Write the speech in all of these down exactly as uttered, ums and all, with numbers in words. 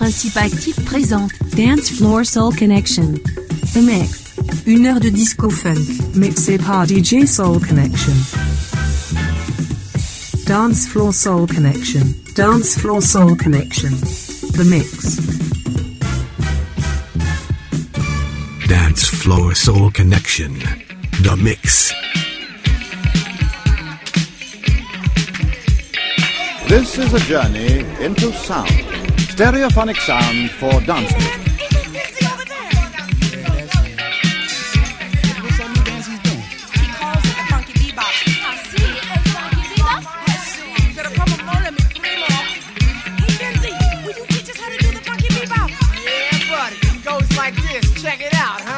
Principe Actif présente Dance Floor Soul Connection. The Mix. Une heure de disco funk. Mixed par D J Soul Connection. Dance Floor Soul Connection. Dance Floor Soul Connection. The Mix. Dance Floor Soul Connection. The Mix. This is a journey into sound. Stereophonic sound for dance music. Check it out, huh?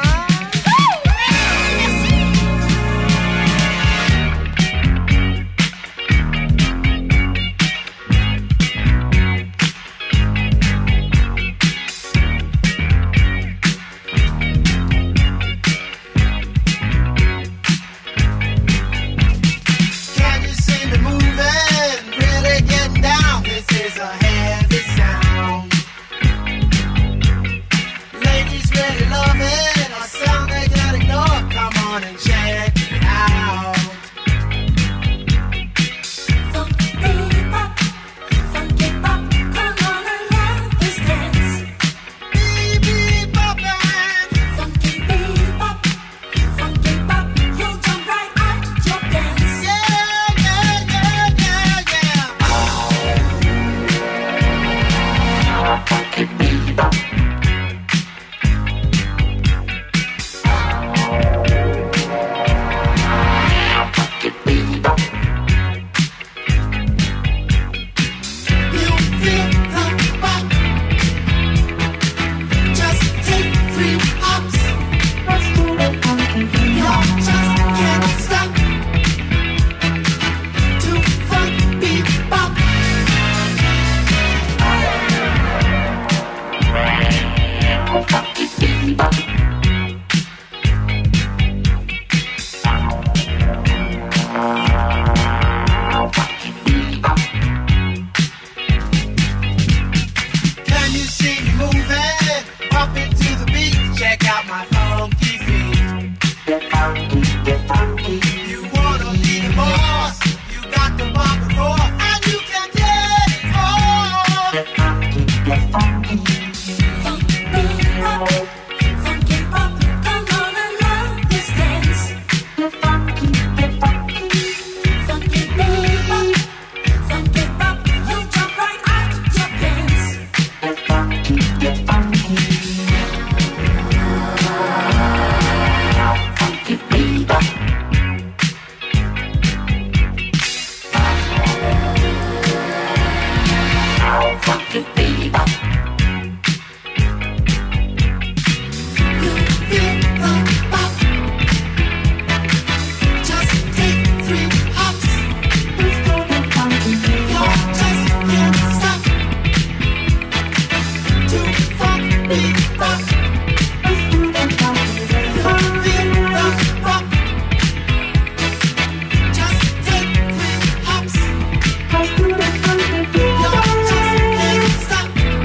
Stop.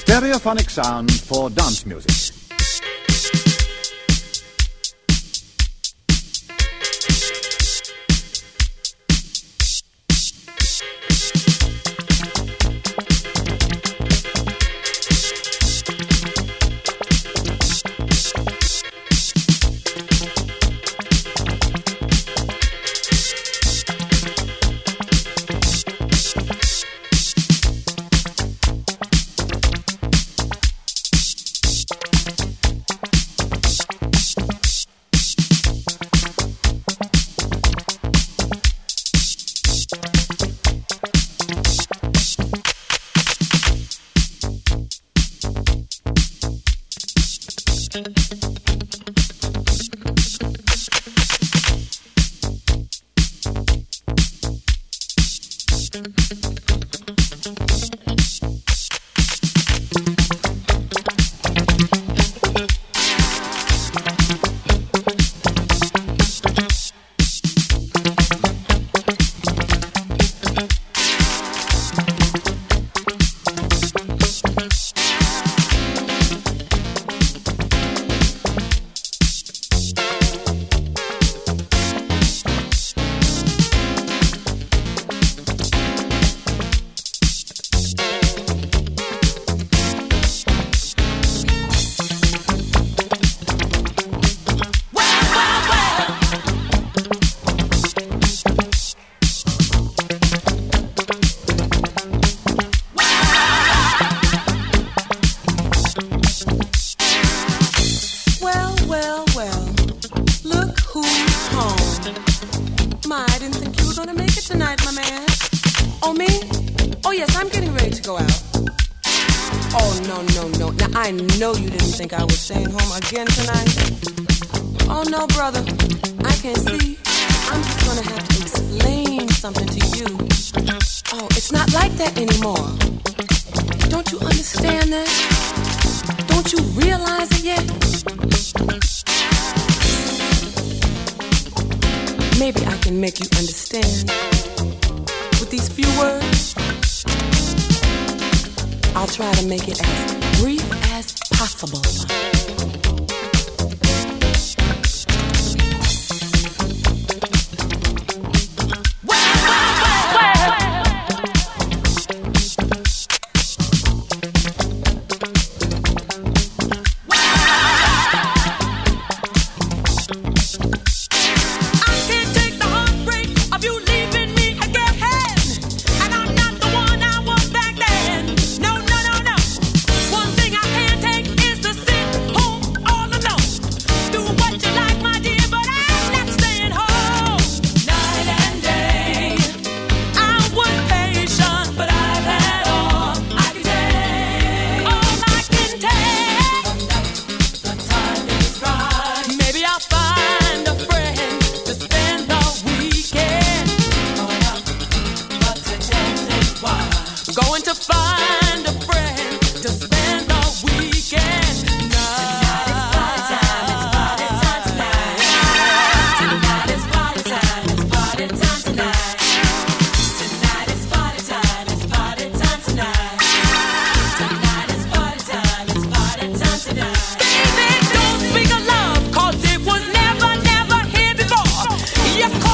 stereophonic sound for dance music. Again tonight? Oh no, brother, I can see. I'm just gonna have to explain something to you. Oh, it's not like that anymore. Don't you understand that? Don't you realize it yet? Maybe I can make you understand with these few words. I'll try to make it as brief as possible.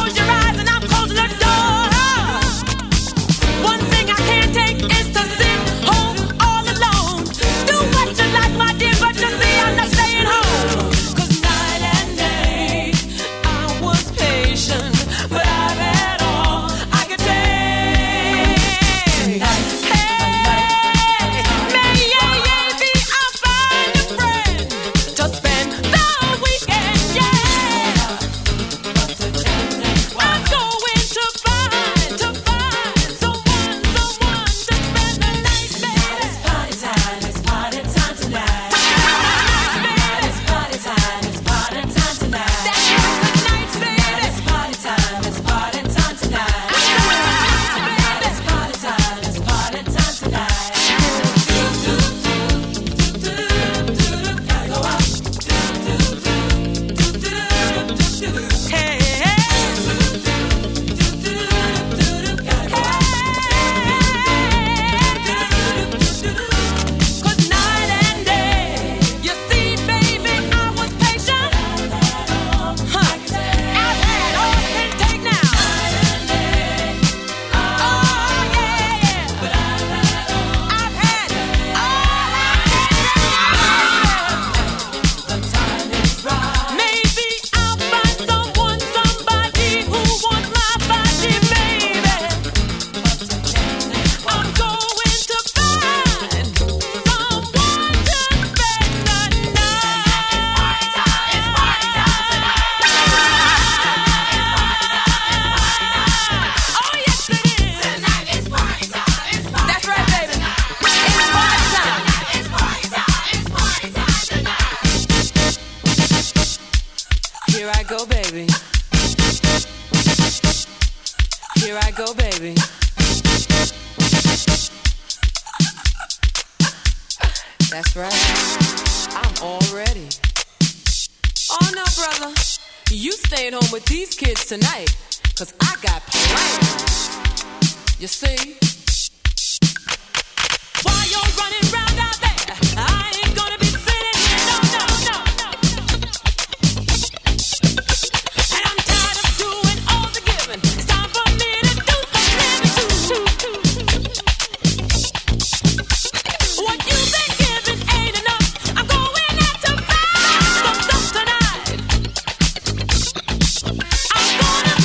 One thing I can't take is to sit staying home with these kids tonight, cause I got plans. You see? While you're running round out there, I ain't gonna be sitting here, no, no, no, no. And I'm tired of doing all the giving. It's time for me to do some living too. What you've been giving ain't enough. I'm going out to buy some stuff tonight. I'm gonna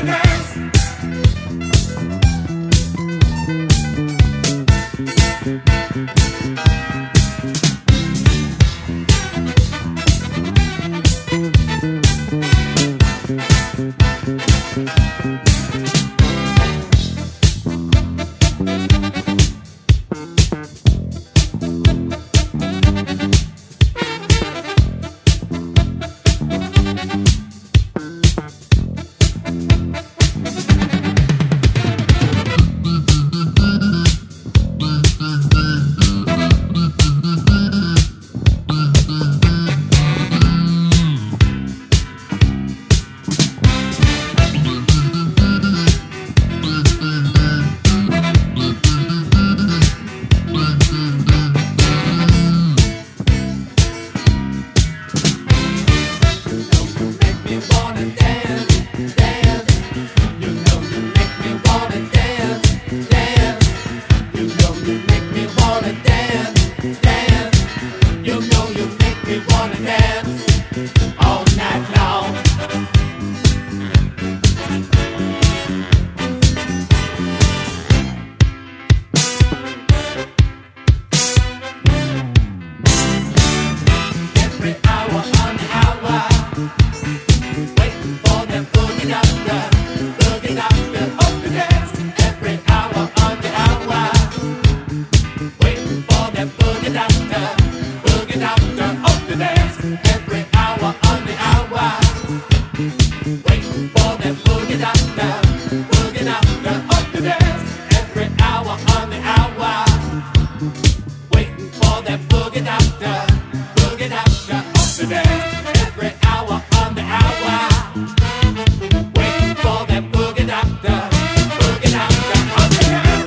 Thank you. all night long. Every hour on the hour, waiting for them boogie doctor, boogie doctor up to dance. Every hour on the hour, waiting for them boogie doctor, boogie doctor up to dance. Every hour on the hour, waiting for them boogie doctor, boogie doctor up to dance. Every hour on the hour, waiting for them boogie doctor, boogie doctor up to dance. Every hour on the hour, waiting for them boogie doctor, boogie doctor up to dance.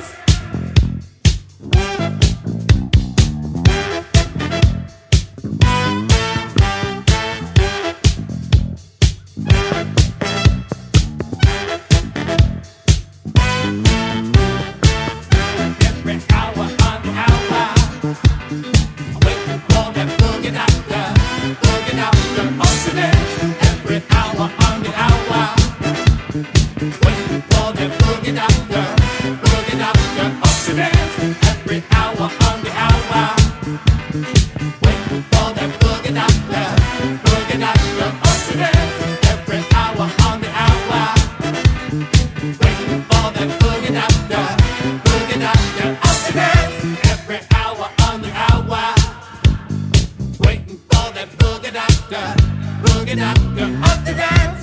Every hour on the hour, waiting for them boogie doctor, boogie doctor up to dance. Every hour on the hour, waiting for them boogie doctor, boogie doctor up to dance. Every hour on the hour, waiting for them boogie doctor, boogie doctor up to dance. Every hour on the hour, waiting for them boogie doctor, boogie doctor up to dance. Every hour on the hour, waiting for them boogie doctor, boogie doctor up to dance.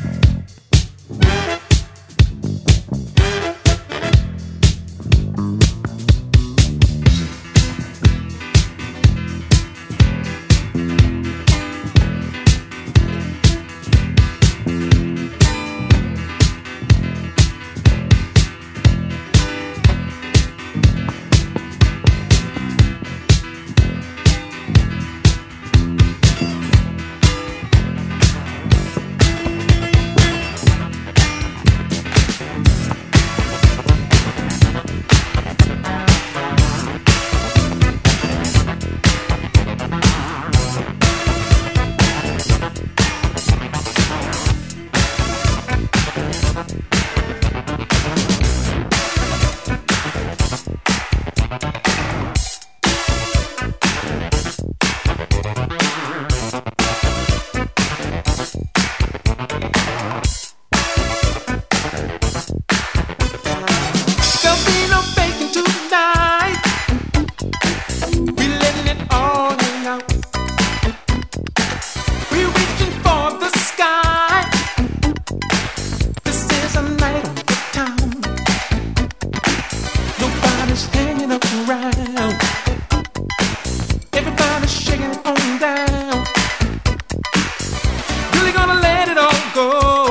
There'll be no faking tonight. We letting it all hang out. We reaching for the sky. This is a night on the town. Nobody's hanging around. Everybody's shaking it on down. Really gonna let it all go.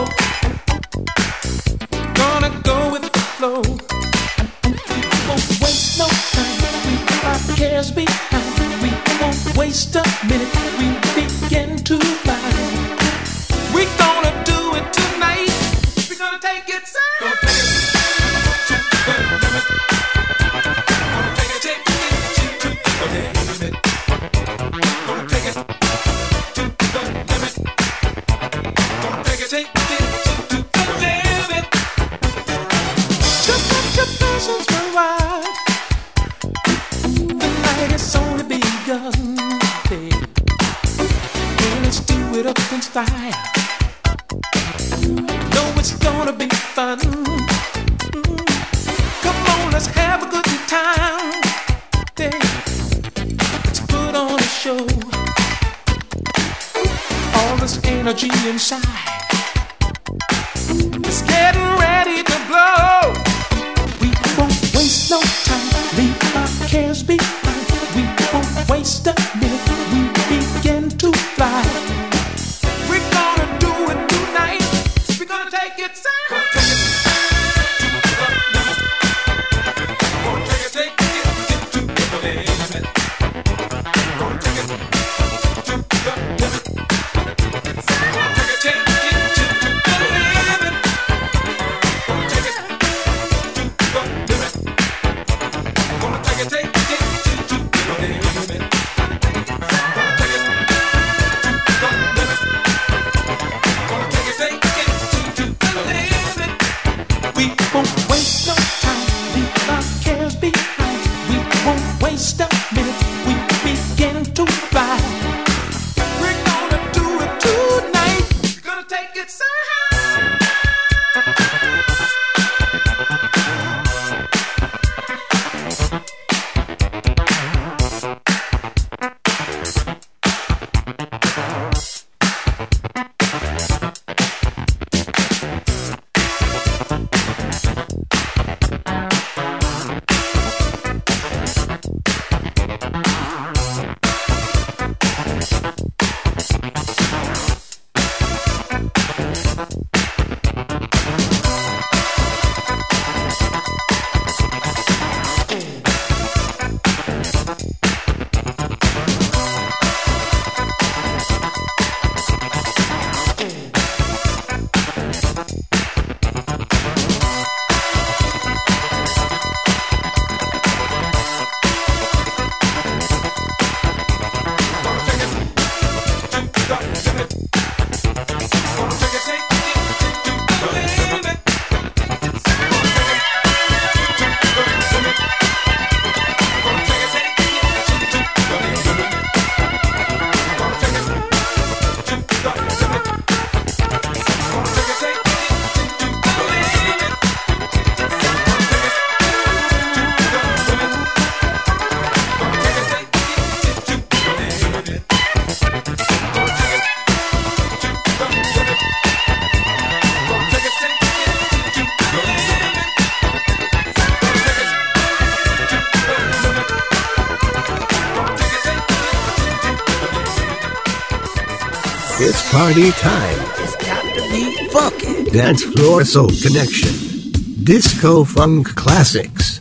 Gonna go with the flow. Won't waste no time. We leave our cares behind. We won't waste a minute. We begin to fly. We're gonna do it tonight. We're gonna take it. Gonna take it to the limit. Gonna take it, take it to the limit. Gonna take it to the limit. Gonna take it, take it to the limit. Just let your passions run wild. The night has only begun. Hey. Well, let's do it up in style. Know it's gonna be fun. Mm. Come on, let's have a good time. Hey. Let's put on a show. All this energy inside. It's getting ready to blow. We won't waste no time. Leave our cares behind. We won't waste a minute. We begin to fly. We're gonna do it tonight. We're gonna take it. Gonna take it to the limit. Gonna take it, take it to the limit. Gonna take it to the limit. Gonna take it, take it to the limit. Gonna take it to the limit. Gonna take it, take it to the limit. It's party time. It's got to be funky. Dance Floor Soul Connection. Disco Funk Classics.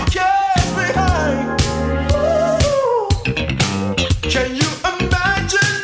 Can you imagine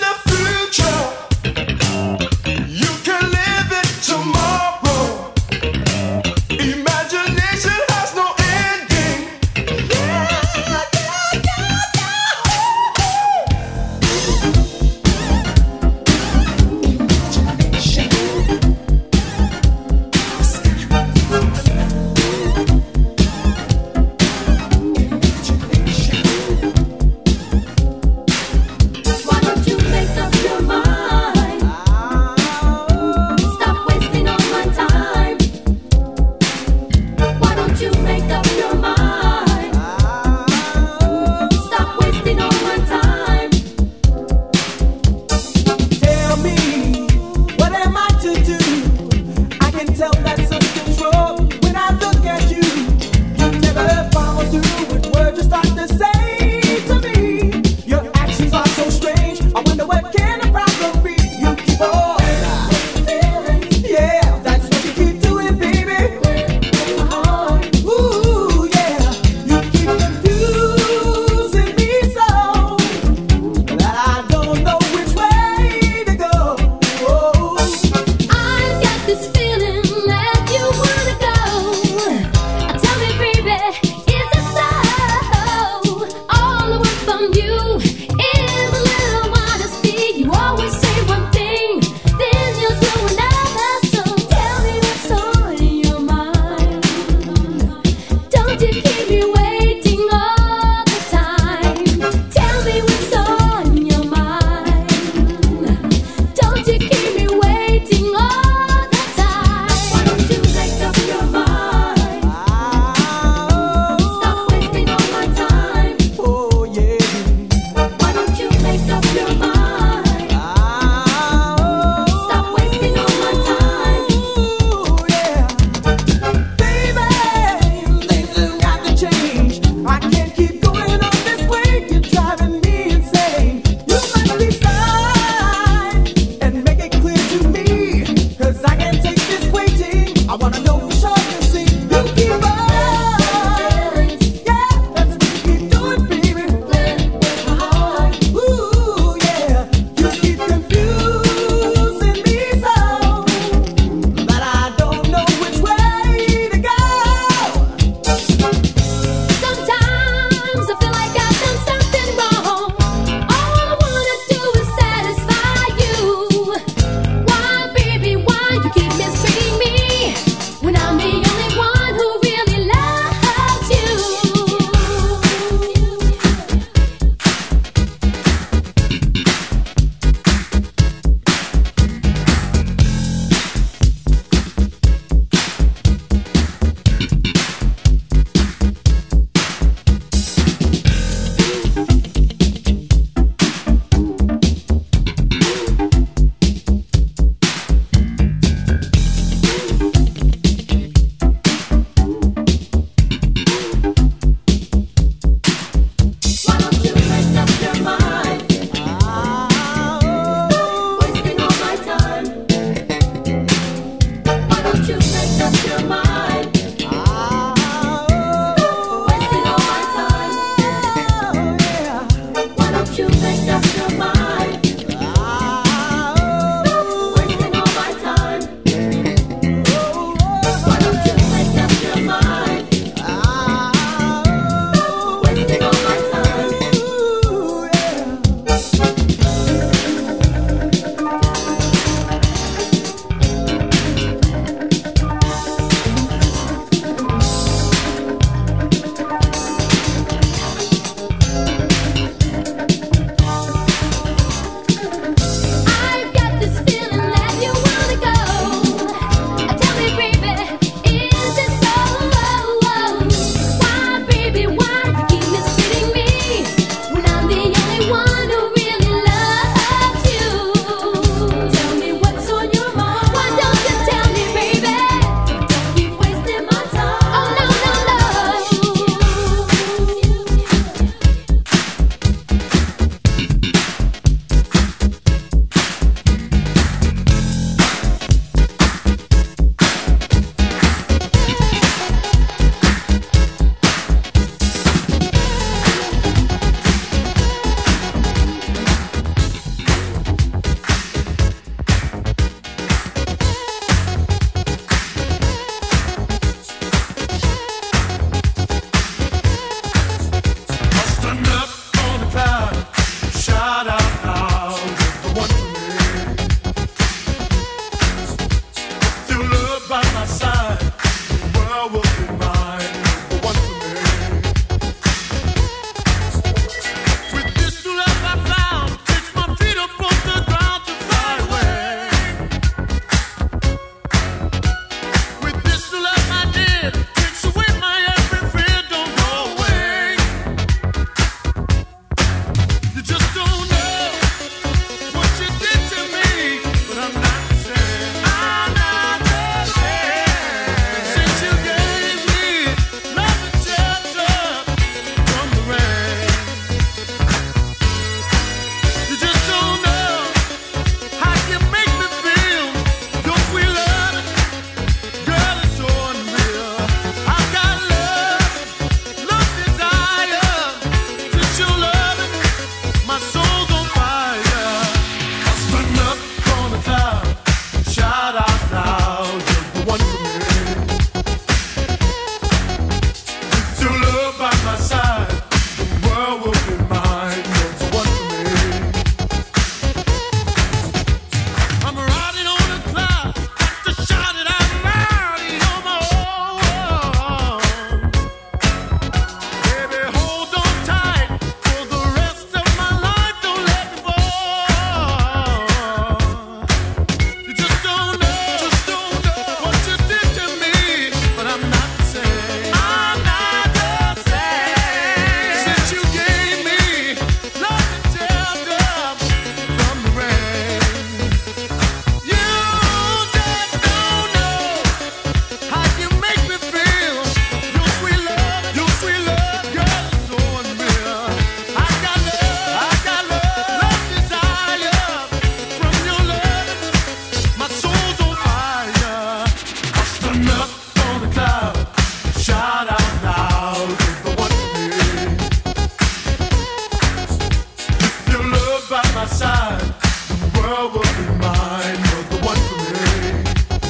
world will be mine. You're the one for me.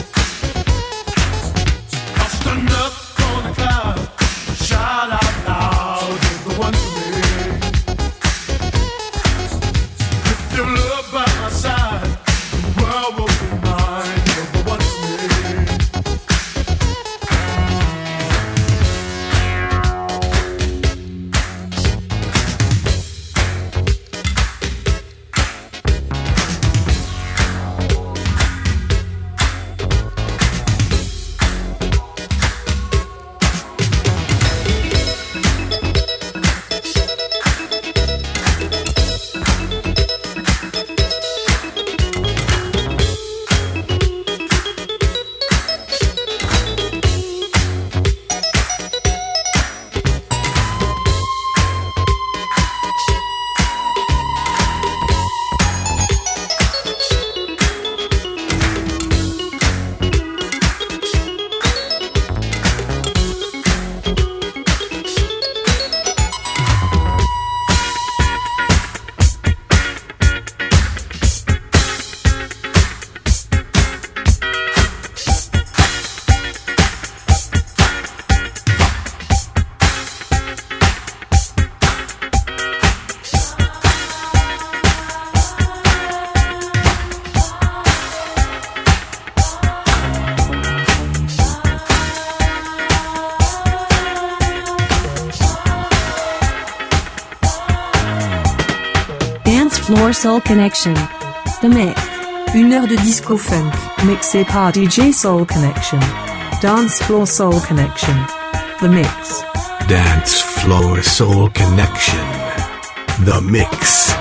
I'll stand up on the cloud, shout out loud. You're the one for me. With your love by my side, the world will be mine. You're the one for me. Floor Soul Connection. The Mix. Une heure de disco funk, mixé par D J Soul Connection. Dance Floor Soul Connection. The Mix. Dance Floor Soul Connection. The Mix.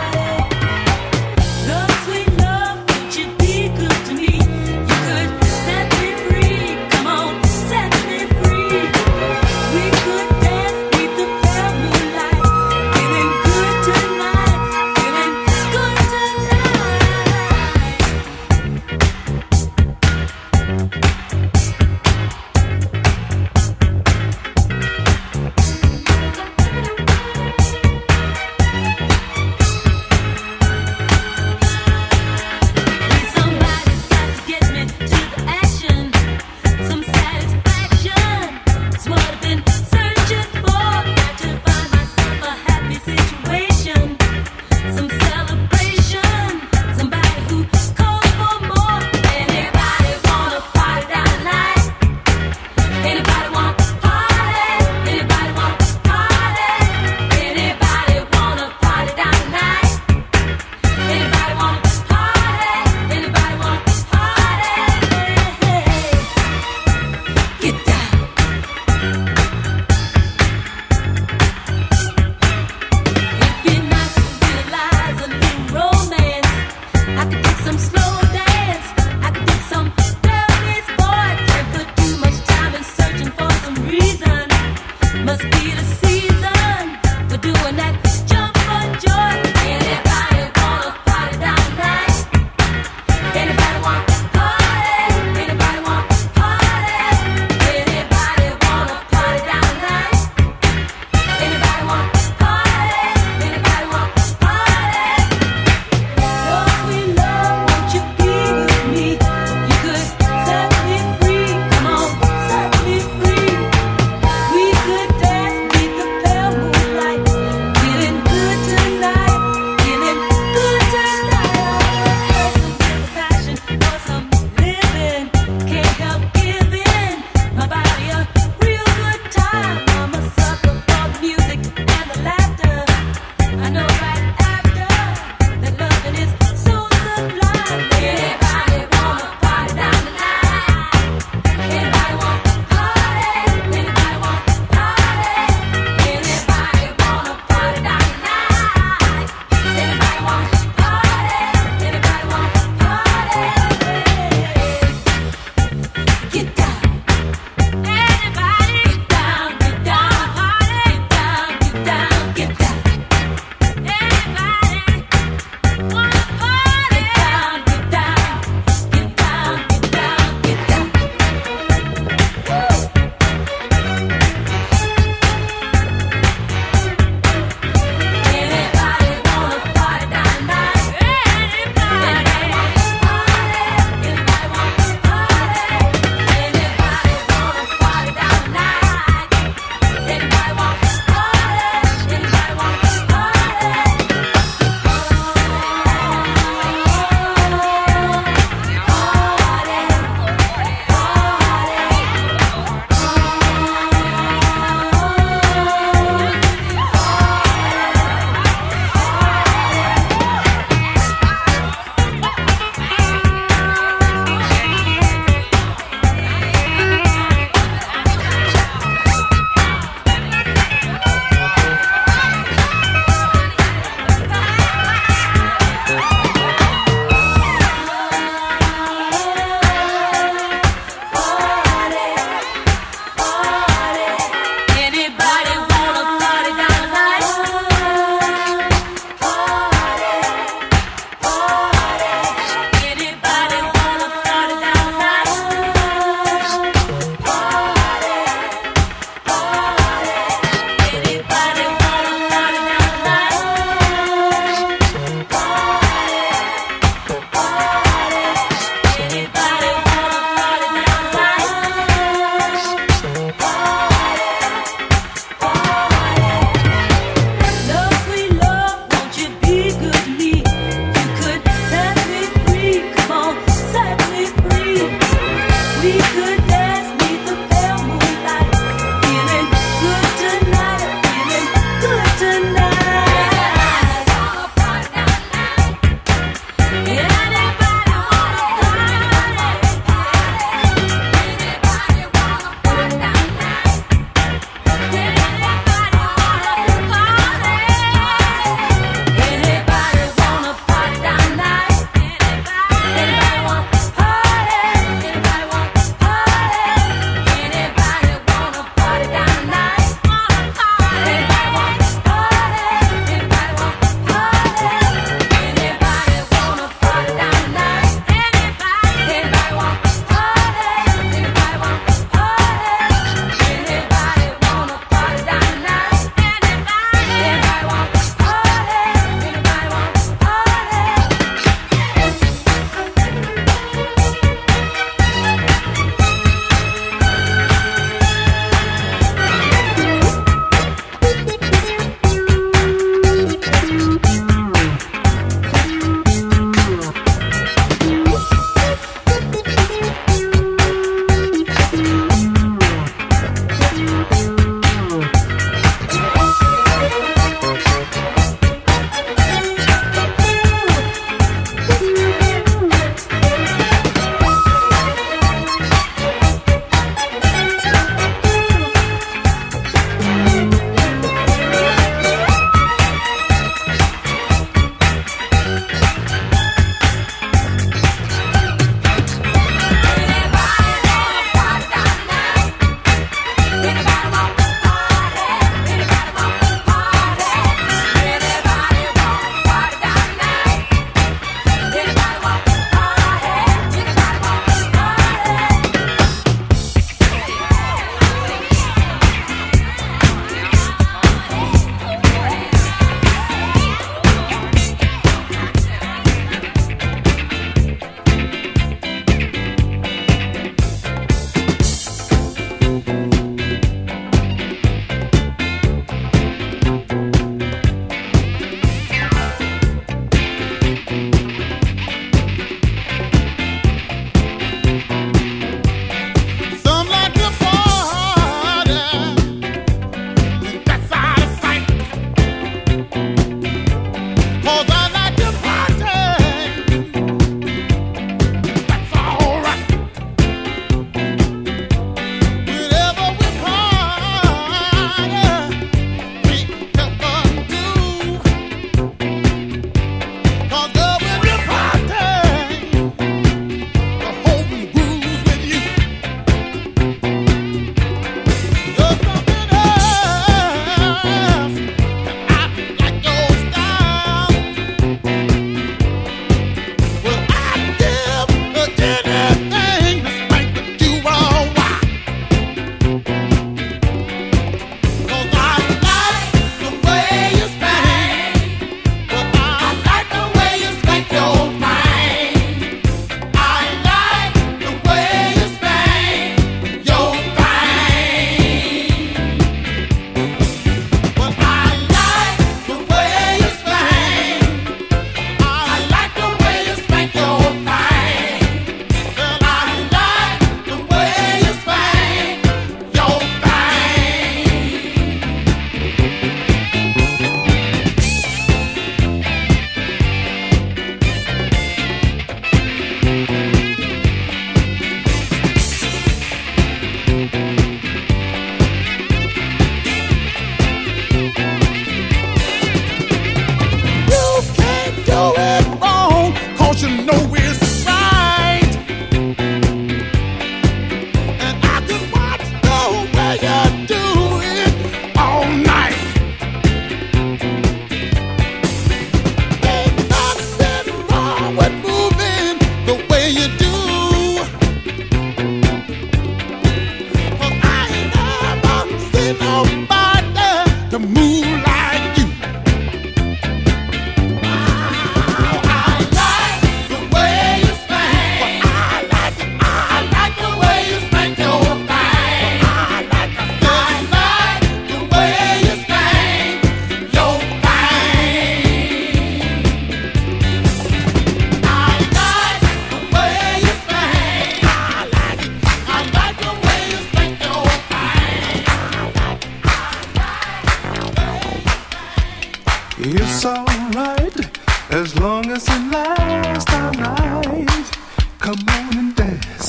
last all night. Come on and dance.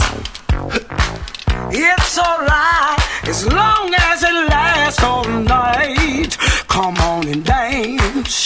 It's alright as long as it lasts all night. Come on and dance.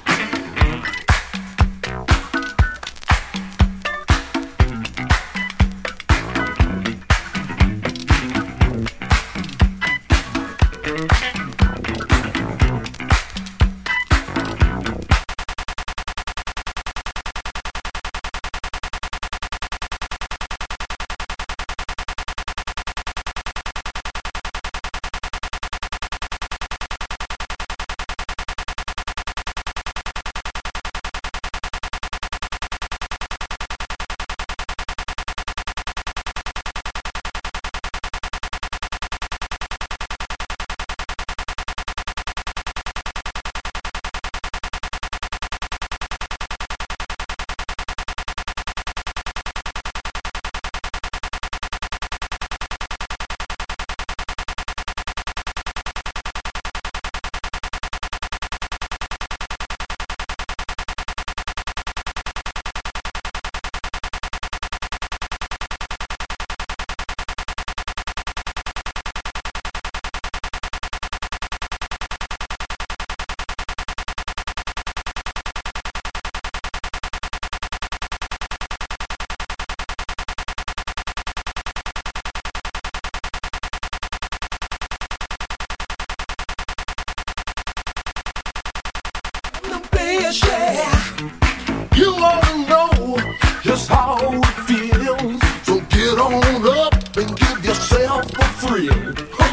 You ought to know just how it feels. So get on up and give yourself a thrill. Huh.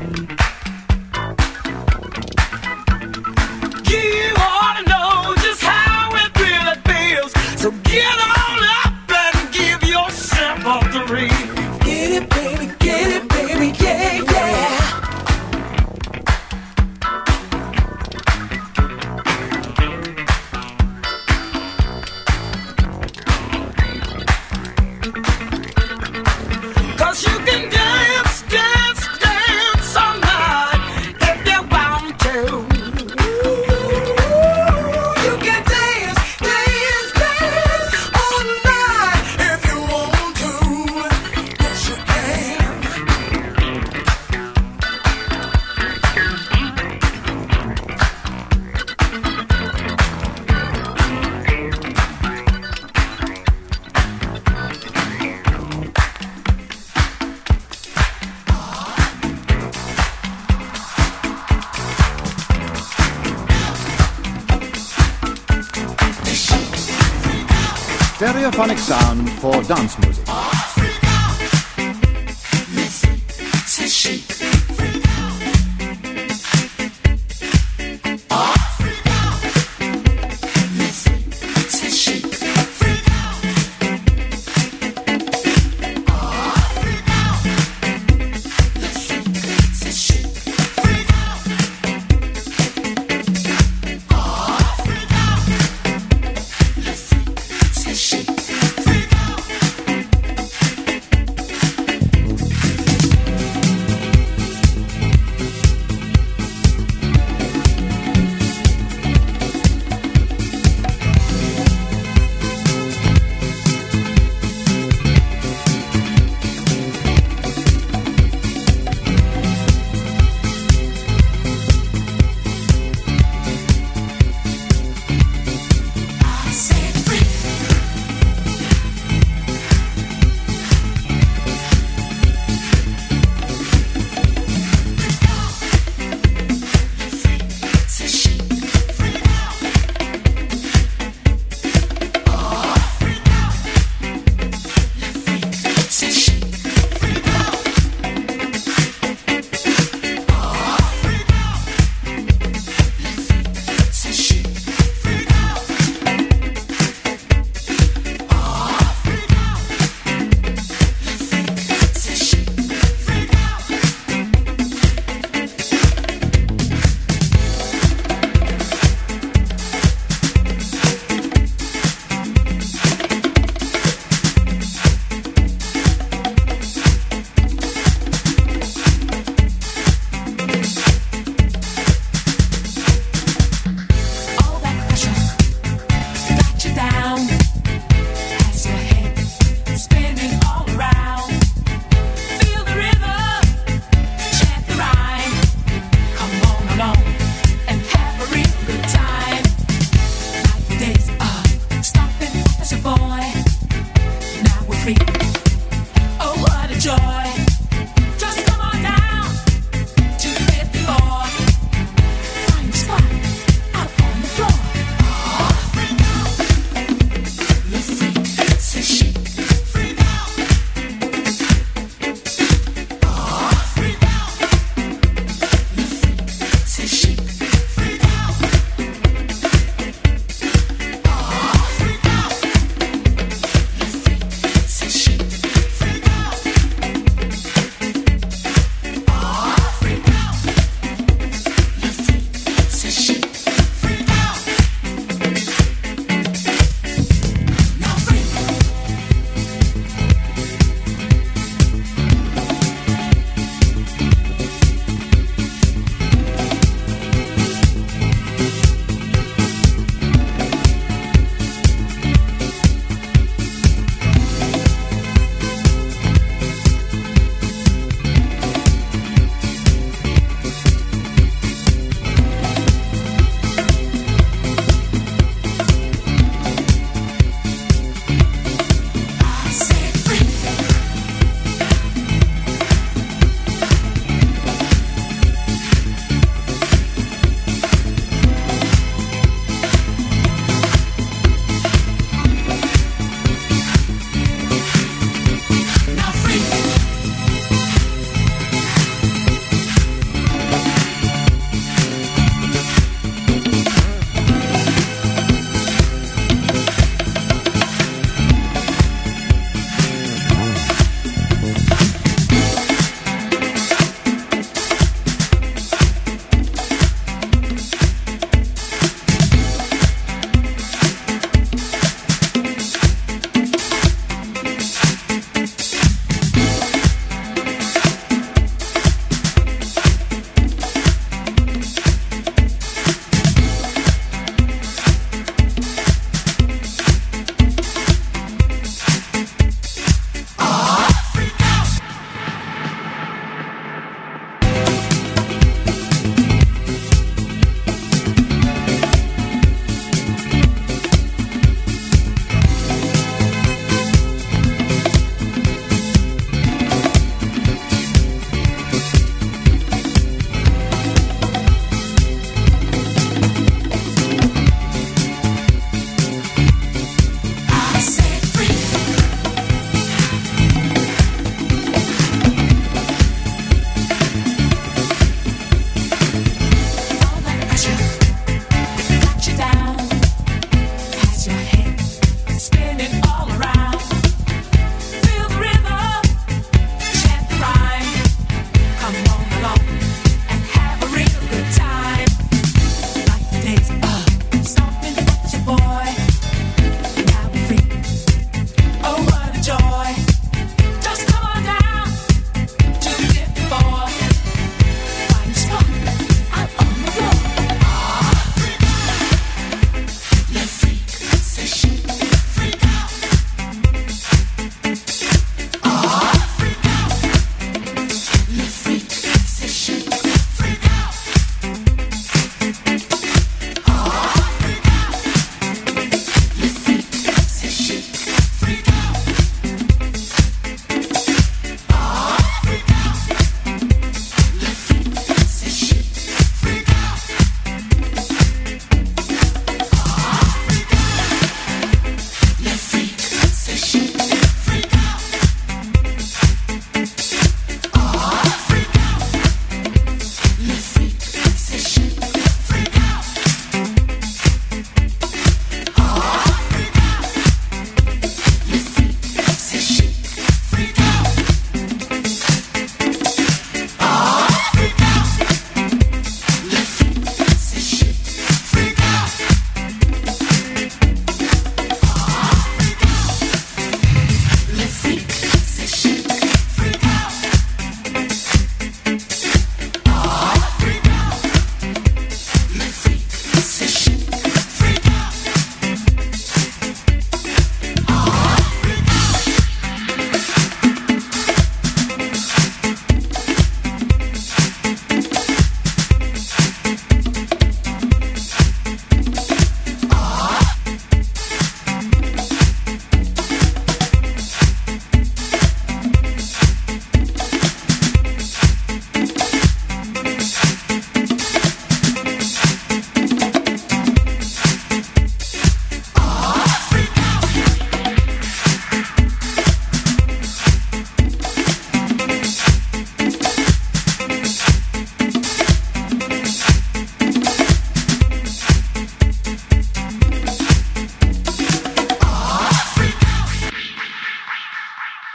You ought to know just how it really feels. So get on up and give yourself a thrill. Get it, baby, get it, baby, yeah, yeah. Cause you can dance, dance, dance all night if you want to. You can dance, dance, dance all night if you want to. Yes, you can. Stereophonic sound for dance music.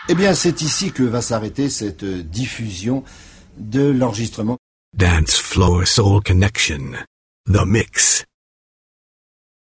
Eh bien, c'est ici que va s'arrêter cette diffusion de l'enregistrement. Dance Floor Soul Connection. The Mix.